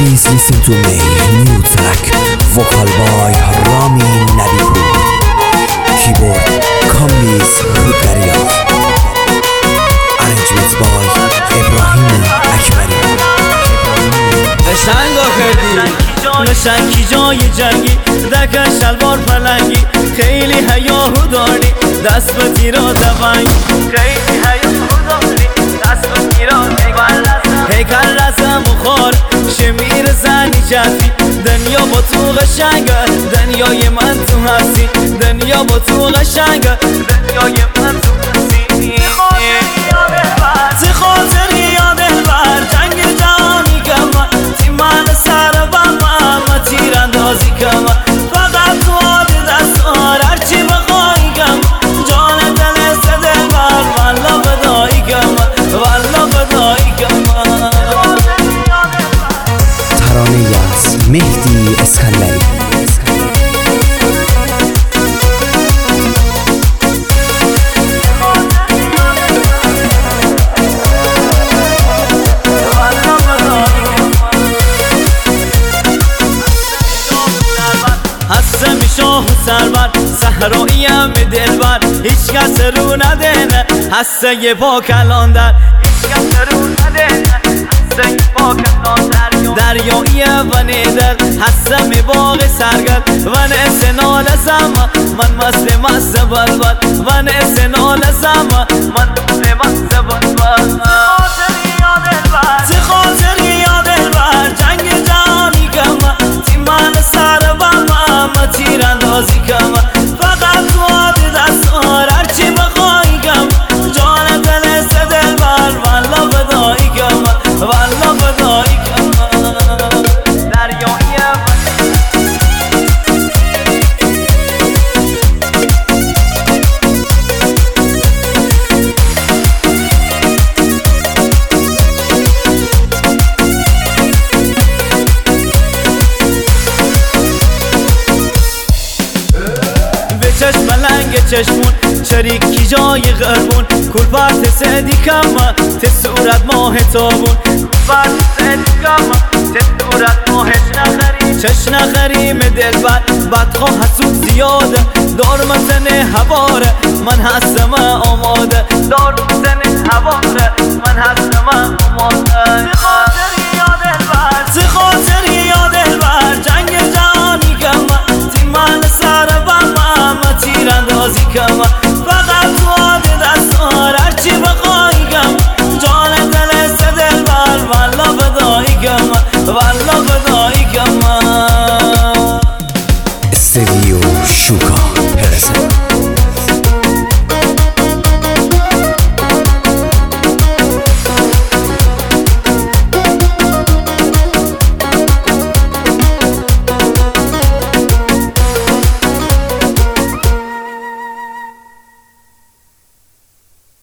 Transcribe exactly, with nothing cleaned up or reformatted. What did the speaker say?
Please listen to me, new track, vocal by Rami Nabipur, keyboard Kamis Rudariya, arrangement by Ibrahim Akbari. قشنگا کردی نشنگی جای جنگی دکن شلوار پلنگی خیلی هیاهو داری دست به تیرا دفنگی خیلی هیاهو داری دست به تیرا دفنگی هیکل رسم و خار شمیر زنی جفی دنیا با تو قشنگه دنیای من تو هستی دنیا با تو قشنگه دنیای من تو هستی تی خاطری یا دلبر جنگ جهانی که من تی من سر و من تیر اندازی که من فقط تو آب دستار هرچی بخوایی که من جان دل سه دلبر والا فدایی که من والا فدایی که من. ترانه از مهدی اسکندری. هستم شاه و سرور صحراییم دلبر هیچ کس رو ندهنه هسته یه پا کلان در هیچ کس رو ندهنه هسته یه پا کلان در دریایی و نیدر هستم باغ سرگل و نفس نالسم من مست مست بلبل و نفس نالسم من مست مست بلبل تی خاطری یا دلبر جنگ جهانی که من تی من سر و من تیر اندازی که من فقط تو آب دستار هرچی بخوایی که من جان دل سه دلبر والا فدایی که من والا فدایی که من دریایی چشم لنگ چشمون چریکی جای غربون کل پرت سدی کما ته صورت ماه تابون پرت سدی کما ته صورت ماهش نخری چش نخریم دلبر بدخواه حسود زیاده دار متن هواره من هستم آماده دار متن هواره من هستم آماده تی خاطری یا دلبر تی خاطری یا دلبر جنگ جهانی که من تی من سر و من تیر اندازی که من فقط تو آب دستار هرچی بخوایی که من جان دل سه دلبر والا فدایی که من والا فدایی که من. استدیو شوکا.